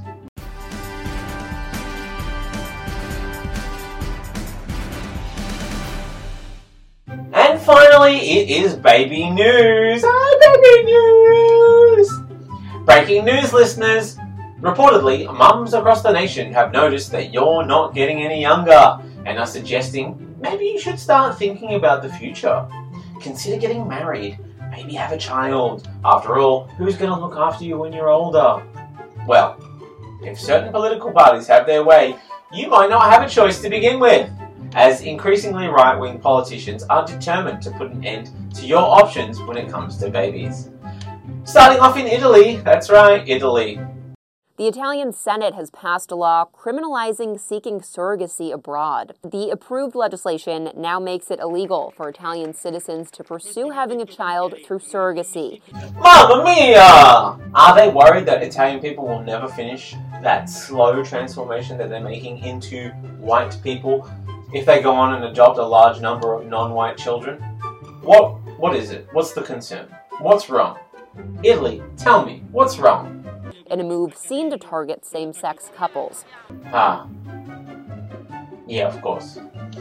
And finally, it is baby news! Baby news! Breaking news, listeners! Reportedly, mums across the nation have noticed that you're not getting any younger and are suggesting maybe you should start thinking about the future. Consider getting married, maybe have a child. After all, who's going to look after you when you're older? Well, if certain political parties have their way, you might not have a choice to begin with, as increasingly right-wing politicians are determined to put an end to your options when it comes to babies. Starting off in Italy, that's right, Italy. The Italian Senate has passed a law criminalizing seeking surrogacy abroad. The approved legislation now makes it illegal for Italian citizens to pursue having a child through surrogacy. Mamma mia! Are they worried that Italian people will never finish that slow transformation that they're making into white people if they go on and adopt a large number of non-white children? What is it? What's the concern? What's wrong? Italy, tell me, what's wrong? In a move seen to target same-sex couples. Yeah, of course.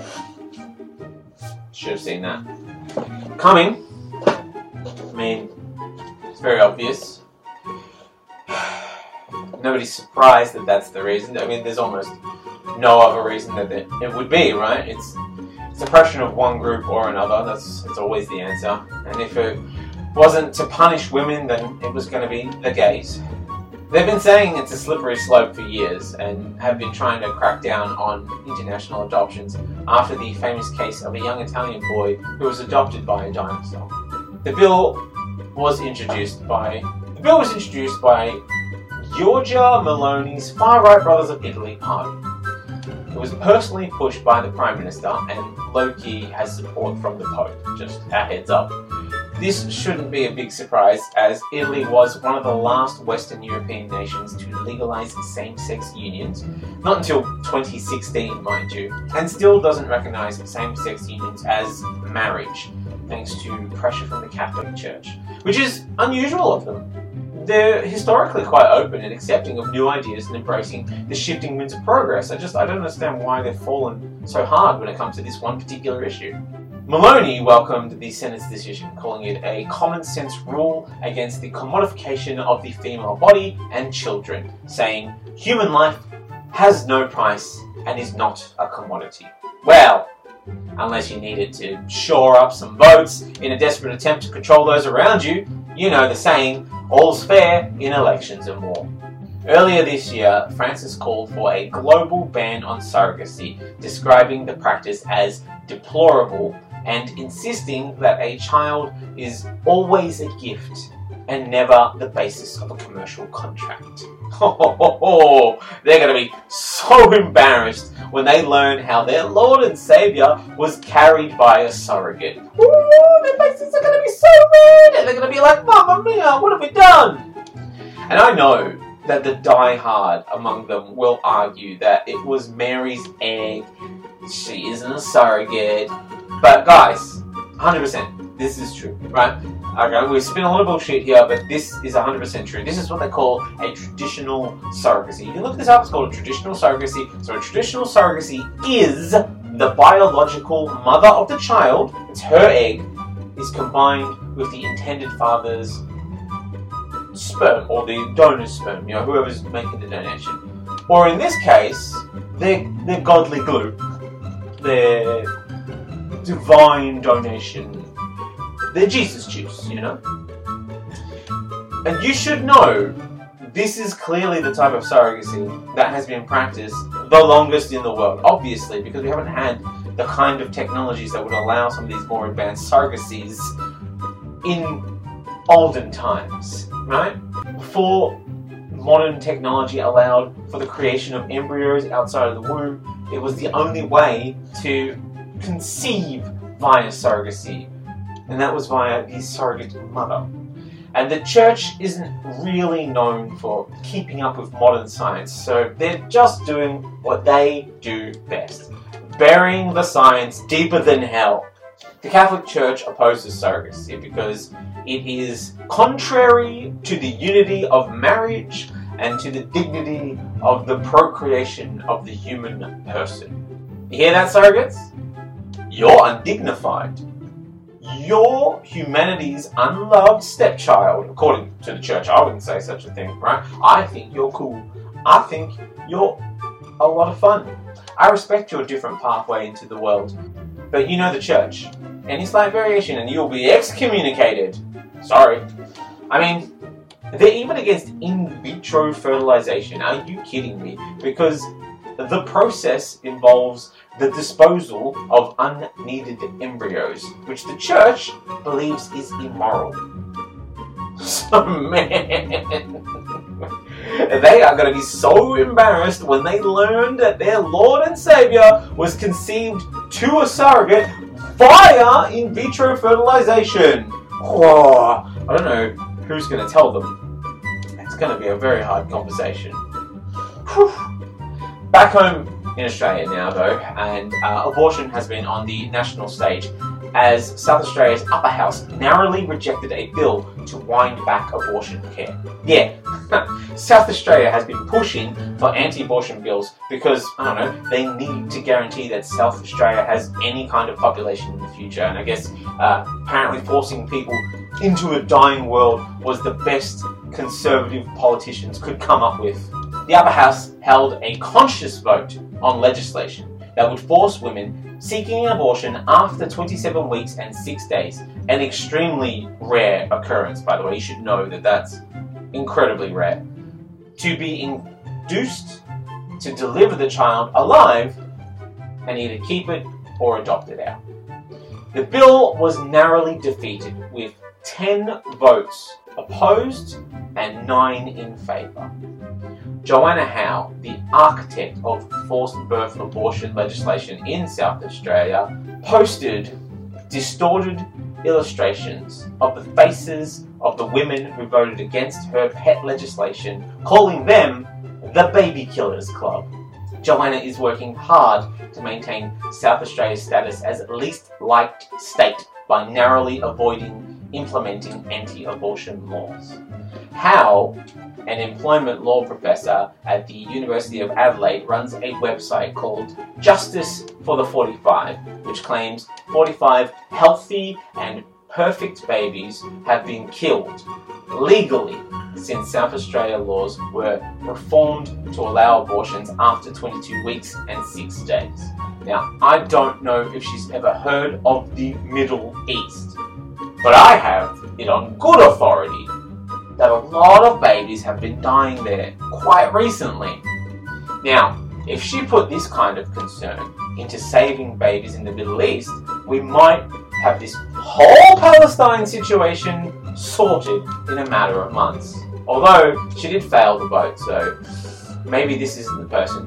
Should have seen that coming. I mean, it's very obvious. Nobody's surprised that that's the reason. I mean, there's almost no other reason that it would be, right? It's oppression of one group or another. That's always the answer. And if it wasn't to punish women, then it was going to be the gays. They've been saying it's a slippery slope for years and have been trying to crack down on international adoptions after the famous case of a young Italian boy who was adopted by a dinosaur. The bill was introduced by Giorgia Meloni's far-right Brothers of Italy party. It was personally pushed by the Prime Minister and low-key has support from the Pope, just a heads up. This shouldn't be a big surprise, as Italy was one of the last Western European nations to legalise same-sex unions, not until 2016, mind you, and still doesn't recognise same-sex unions as marriage, thanks to pressure from the Catholic Church, which is unusual of them. They're historically quite open and accepting of new ideas and embracing the shifting winds of progress. I don't understand why they've fallen so hard when it comes to this one particular issue. Meloni welcomed the Senate's decision, calling it a common-sense rule against the commodification of the female body and children, saying, "Human life has no price and is not a commodity." Well, unless you needed to shore up some votes in a desperate attempt to control those around you, you know the saying, all's fair in elections and war. Earlier this year, Francis called for a global ban on surrogacy, describing the practice as deplorable and insisting that a child is always a gift and never the basis of a commercial contract. They're going to be so embarrassed when they learn how their Lord and Saviour was carried by a surrogate. Their faces are going to be so red, and they're going to be like, "Mamma mia, what have we done?" And I know that the die-hard among them will argue that it was Mary's egg, she isn't a surrogate. But guys, 100%, this is true, right? Okay, we spin a lot of bullshit here, but this is 100% true. This is what they call a traditional surrogacy. You can look this up, it's called a traditional surrogacy. So a traditional surrogacy is the biological mother of the child, it's her egg, is combined with the intended father's sperm, or the donor's sperm, you know, whoever's making the donation. Or in this case, they're godly glue. They're divine donation. They're Jesus juice, you know? And you should know, this is clearly the type of surrogacy that has been practiced the longest in the world, obviously, because we haven't had the kind of technologies that would allow some of these more advanced surrogacies in olden times, right? Before modern technology allowed for the creation of embryos outside of the womb, it was the only way to conceive via surrogacy, and that was via the surrogate mother. And the church isn't really known for keeping up with modern science, so they're just doing what they do best, burying the science deeper than hell. The Catholic Church opposes surrogacy because it is contrary to the unity of marriage and to the dignity of the procreation of the human person. You hear that, surrogates? You're undignified. You're humanity's unloved stepchild, according to the church. I wouldn't say such a thing, right? I think you're cool. I think you're a lot of fun. I respect your different pathway into the world. But you know the church. Any slight variation and you'll be excommunicated. Sorry. I mean, they're even against in vitro fertilization. Are you kidding me? Because the process involves the disposal of unneeded embryos, which the church believes is immoral. So, man, they are going to be so embarrassed when they learn that their Lord and Saviour was conceived to a surrogate via in vitro fertilization. Oh, I don't know who's going to tell them. It's going to be a very hard conversation. Whew. Back home in Australia now, though, and abortion has been on the national stage as South Australia's upper house narrowly rejected a bill to wind back abortion care. Yeah, South Australia has been pushing for anti-abortion bills because, I don't know, they need to guarantee that South Australia has any kind of population in the future, and I guess apparently forcing people into a dying world was the best Conservative politicians could come up with. The upper house held a conscious vote on legislation that would force women seeking an abortion after 27 weeks and 6 days, an extremely rare occurrence, by the way. You should know that that's incredibly rare, to be induced to deliver the child alive and either keep it or adopt it out. The bill was narrowly defeated with 10 votes opposed and 9 in favour. Joanna Howe, the architect of forced birth abortion legislation in South Australia, posted distorted illustrations of the faces of the women who voted against her pet legislation, calling them the Baby Killers Club. Joanna is working hard to maintain South Australia's status as least liked state by narrowly avoiding implementing anti-abortion laws. Howe, an employment law professor at the University of Adelaide, runs a website called Justice for the 45, which claims 45 healthy and perfect babies have been killed legally since South Australia laws were reformed to allow abortions after 22 weeks and 6 days. Now, I don't know if she's ever heard of the Middle East, but I have it on good authority that a lot of babies have been dying there quite recently. Now, if she put this kind of concern into saving babies in the Middle East, we might have this whole Palestine situation sorted in a matter of months. Although, she did fail the vote, so maybe this isn't the person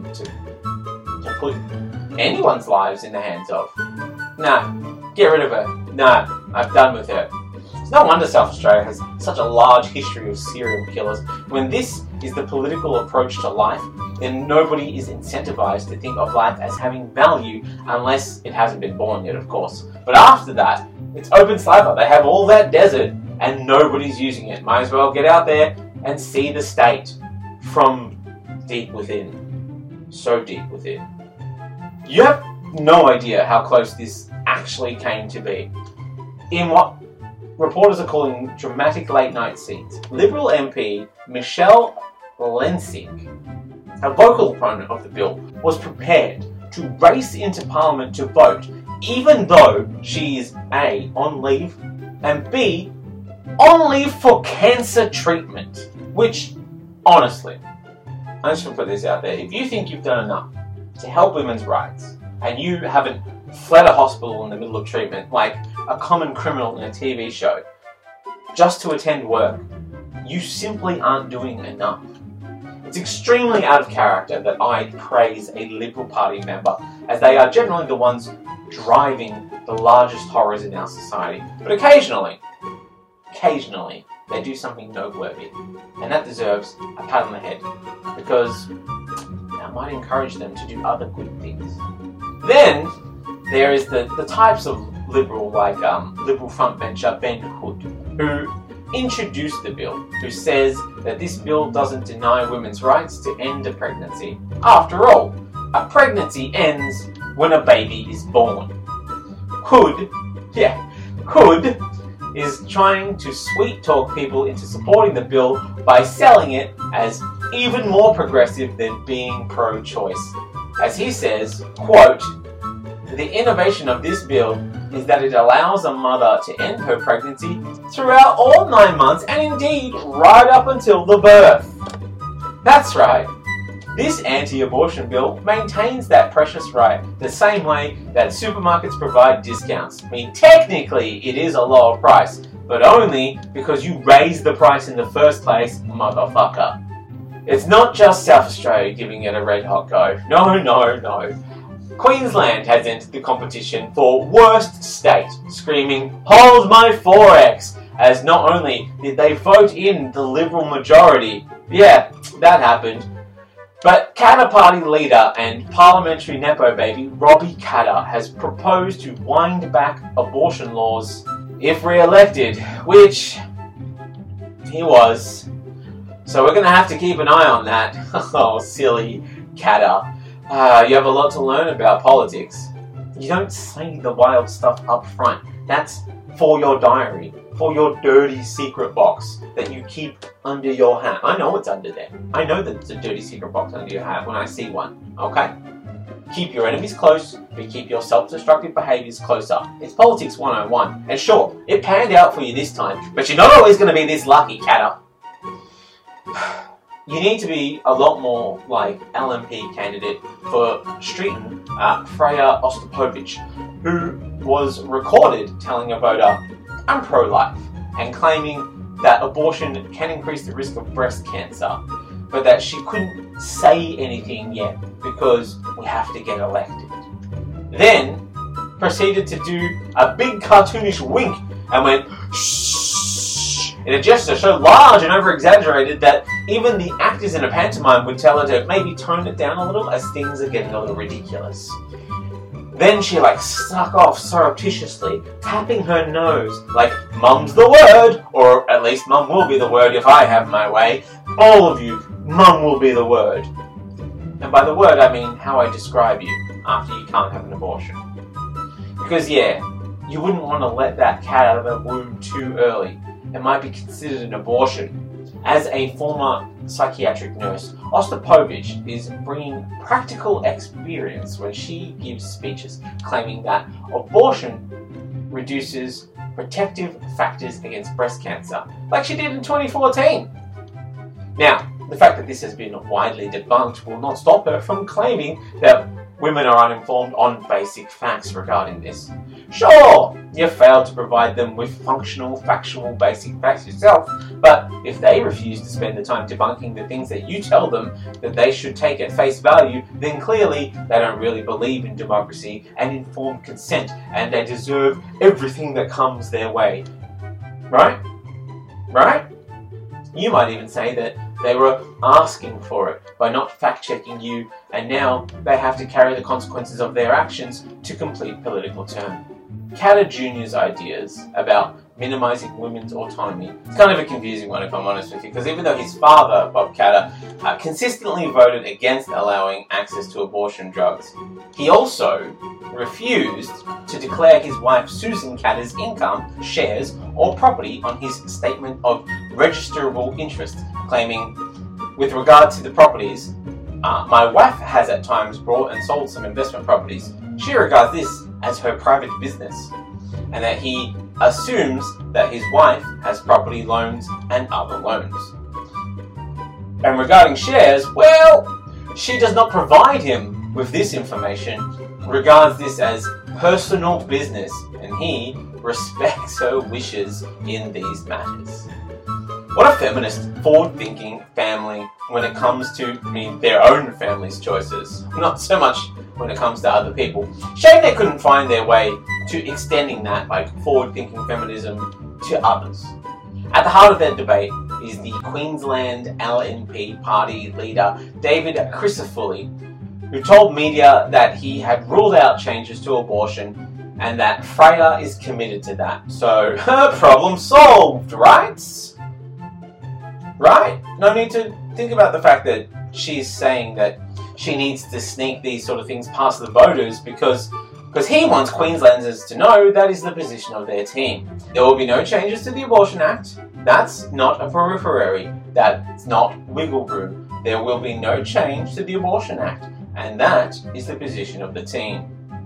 to put anyone's lives in the hands of. Nah, get rid of her. Nah, I'm done with her. It's no wonder South Australia has such a large history of serial killers. When this is the political approach to life, then nobody is incentivized to think of life as having value unless it hasn't been born yet, of course. But after that, it's open slather. They have all that desert and nobody's using it. Might as well get out there and see the state from deep within. So deep within. You have no idea how close this actually came to be. In what reporters are calling dramatic late-night scenes, Liberal MP Michelle Lensing, a vocal opponent of the bill, was prepared to race into Parliament to vote, even though she is A, on leave, and B, on leave for cancer treatment. Which, honestly, I'm just going to put this out there. If you think you've done enough to help women's rights, and you haven't fled a hospital in the middle of treatment like a common criminal in a TV show, just to attend work, you simply aren't doing enough. It's extremely out of character that I praise a Liberal Party member, as they are generally the ones driving the largest horrors in our society. But occasionally, they do something noteworthy, and that deserves a pat on the head, because that might encourage them to do other good things. Then, there is the types of Liberal, like Liberal frontbencher Ben Hood, who introduced the bill, who says that this bill doesn't deny women's rights to end a pregnancy. After all, a pregnancy ends when a baby is born. Hood is trying to sweet talk people into supporting the bill by selling it as even more progressive than being pro-choice. As he says, quote, "The innovation of this bill is that it allows a mother to end her pregnancy throughout all 9 months and indeed right up until the birth." That's right. This anti-abortion bill maintains that precious right the same way that supermarkets provide discounts. I mean, technically it is a lower price, but only because you raised the price in the first place, motherfucker. It's not just South Australia giving it a red hot go. No. Queensland has entered the competition for worst state, screaming, "Hold my 4X!" as not only did they vote in the Liberal majority, yeah, that happened, but Katter Party leader and parliamentary nepo baby Robbie Katter has proposed to wind back abortion laws if re-elected, which he was. So we're going to have to keep an eye on that. Oh, silly Katter. You have a lot to learn about politics. You don't say the wild stuff up front. That's for your diary, for your dirty secret box that you keep under your hat. I know what's under there. I know that it's a dirty secret box under your hat when I see one, okay? Keep your enemies close, but keep your self-destructive behaviours closer. It's politics 101. And sure, it panned out for you this time, but you're not always going to be this lucky, Katter. You need to be a lot more like LNP candidate for Streeton, Freya Ostapovich, who was recorded telling a voter, "I'm pro-life," and claiming that abortion can increase the risk of breast cancer, but that she couldn't say anything yet because we have to get elected. Then proceeded to do a big cartoonish wink and went, "Shh," in a gesture so large and over-exaggerated that even the actors in a pantomime would tell her to maybe tone it down a little as things are getting a little ridiculous. Then she snuck off surreptitiously, tapping her nose like, "Mum's the word," or at least Mum will be the word if I have my way. All of you, Mum will be the word. And by the word I mean how I describe you after you can't have an abortion. Because yeah, you wouldn't want to let that cat out of the womb too early. It might be considered an abortion. As a former psychiatric nurse, Ostapovich is bringing practical experience when she gives speeches claiming that abortion reduces protective factors against breast cancer, like she did in 2014. Now, the fact that this has been widely debunked will not stop her from claiming that women are uninformed on basic facts regarding this. Sure, you failed to provide them with functional, factual, basic facts yourself, but if they refuse to spend the time debunking the things that you tell them that they should take at face value, then clearly they don't really believe in democracy and informed consent, and they deserve everything that comes their way. Right? Right? You might even say that they were asking for it by not fact-checking you, and now they have to carry the consequences of their actions to complete political term. Katter Jr.'s ideas about minimising women's autonomy, it's kind of a confusing one if I'm honest with you, because even though his father, Bob Katter, consistently voted against allowing access to abortion drugs, he also refused to declare his wife Susan Katter's income, shares, or property on his statement of registerable interest, claiming, with regard to the properties, my wife has at times bought and sold some investment properties. She regards this as her private business, and that he assumes that his wife has property loans and other loans. And regarding shares, well, she does not provide him with this information, regards this as personal business, and he respects her wishes in these matters. What a feminist, forward-thinking family when it comes to their own family's choices, not so much when it comes to other people. Shame they couldn't find their way to extending that forward-thinking feminism to others. At the heart of that debate is the Queensland LNP party leader David Crisafulli, who told media that he had ruled out changes to abortion and that Freya is committed to that. So, problem solved, right? Right? No need to think about the fact that she's saying that she needs to sneak these sort of things past the voters because he wants Queenslanders to know that is the position of their team. There will be no changes to the Abortion Act. That's not a periphery. That's not wiggle room. There will be no change to the Abortion Act, and that is the position of the team.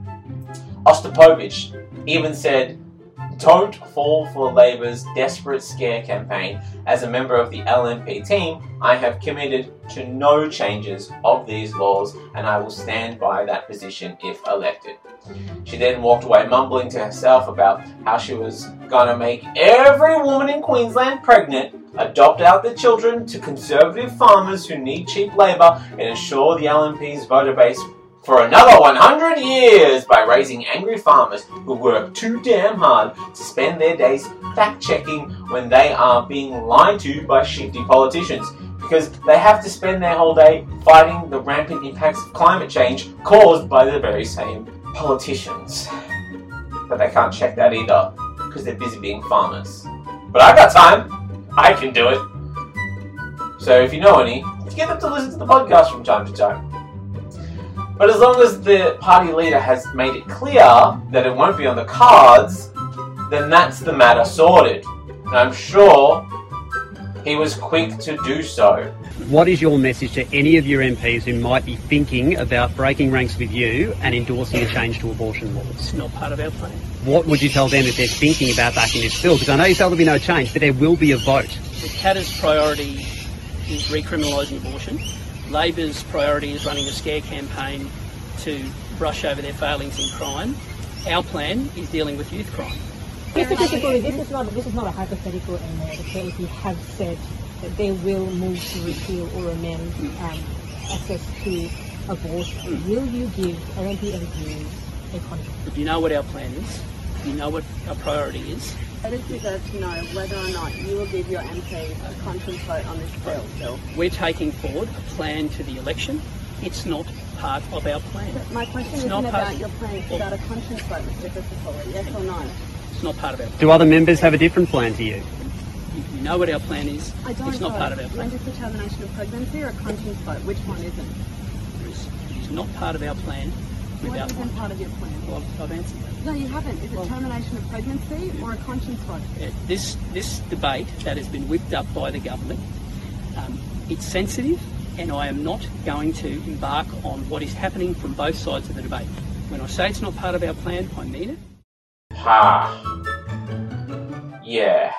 Ostapovich even said, "Don't fall for Labor's desperate scare campaign. As a member of the LNP team, I have committed to no changes of these laws, and I will stand by that position if elected." She then walked away mumbling to herself about how she was gonna make every woman in Queensland pregnant, adopt out their children to conservative farmers who need cheap labour, and ensure the LNP's voter base for another 100 years by raising angry farmers who work too damn hard to spend their days fact-checking when they are being lied to by shifty politicians, because they have to spend their whole day fighting the rampant impacts of climate change caused by the very same politicians. But they can't check that either, because they're busy being farmers. But I got time. I can do it. So if you know any, get them to listen to the podcast from time to time. But as long as the party leader has made it clear that it won't be on the cards, then that's the matter sorted. And I'm sure He was quick to do so. What is your message to any of your MPs who might be thinking about breaking ranks with you and endorsing a change to abortion laws? It's not part of our plan. What would you tell them if they're thinking about backing this bill? Because I know you felt there'll be no change, but there will be a vote. The Katter's priority is recriminalising abortion. Labor's priority is running a scare campaign to brush over their failings in crime. Our plan is dealing with youth crime. Mr. Christopher, this is not a hypothetical anymore. The KLP have said that they will move to repeal or amend access to abortion. Will you give LNP MPs a contract? If you know what our plan is, if you know what our priority is. Voters deserve to know whether or not you will give your MPs a conscience vote on this bill. We're taking forward a plan to the election. It's not part of our plan. But my question isn't about your plan, it's about a conscience vote, Mr. Christopher. Yes or no? It's not part of our plan. Do other members have a different plan to you? You know what our plan is. I don't It's not part of our plan. Gender determination of pregnancy or a conscience vote? Which one isn't? It is not part of our plan. What isn't part of your plan? Well, I've answered that. No, you haven't. Is it termination of pregnancy or a conscience vote? This debate that has been whipped up by the government, it's sensitive, and I am not going to embark on what is happening from both sides of the debate. When I say it's not part of our plan, I mean it. Ha. Yeah.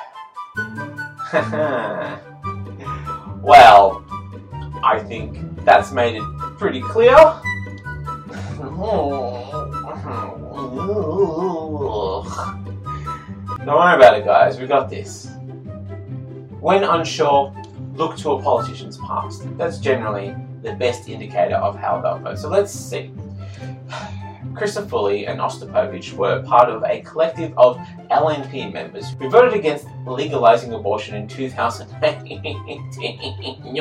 Well, I think that's made it pretty clear. Don't worry about it, guys. We got this. When unsure, look to a politician's past. That's generally the best indicator of how they'll vote. So let's see. Crisafulli and Ostapovich were part of a collective of LNP members who voted against legalising abortion in 2018.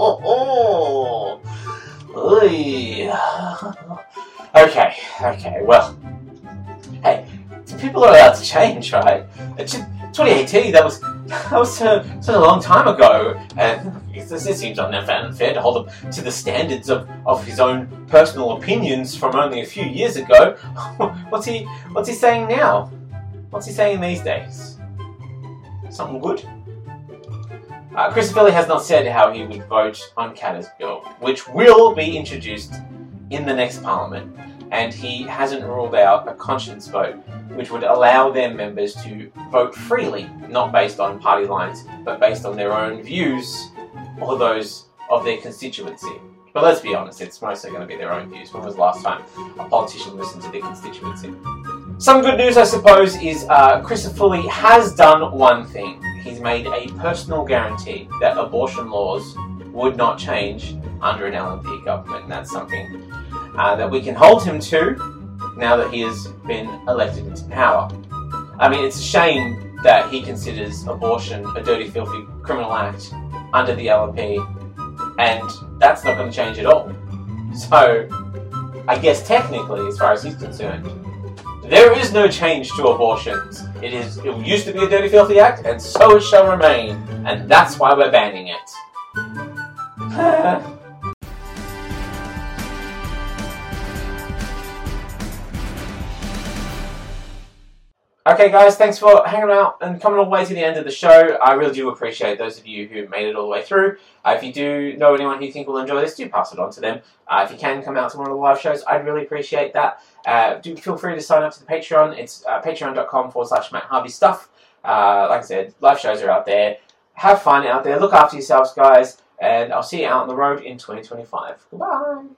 Okay, well, hey, people are allowed to change, right? 2018, that was such a long time ago, and it seems unfair to hold him to the standards of his own personal opinions from only a few years ago. What's he saying now? What's he saying these days? Something good? Crisafulli has not said how he would vote on Katter's bill, which will be introduced in the next parliament, and he hasn't ruled out a conscience vote, which would allow their members to vote freely, not based on party lines, but based on their own views or those of their constituency. But let's be honest, it's mostly going to be their own views. When was the last time a politician listened to their constituency? Some good news, I suppose, is Crisafulli has done one thing. He's made a personal guarantee that abortion laws would not change under an LNP government, and that's something that we can hold him to now that he has been elected into power. I mean, it's a shame that he considers abortion a dirty, filthy criminal act under the LNP, and that's not going to change at all. So, I guess technically, as far as he's concerned, there is no change to abortions. It used to be a dirty, filthy act, and so it shall remain, and that's why we're banning it. Okay guys, thanks for hanging out and coming all the way to the end of the show. I really do appreciate those of you who made it all the way through. If you do know anyone who you think will enjoy this, do pass it on to them. If you can come out to one of the live shows, I'd really appreciate that. Do feel free to sign up to the Patreon. It's patreon.com/MattHarveyStuff. Like I said, live shows are out there. Have fun out there. Look after yourselves, guys. And I'll see you out on the road in 2025. Goodbye.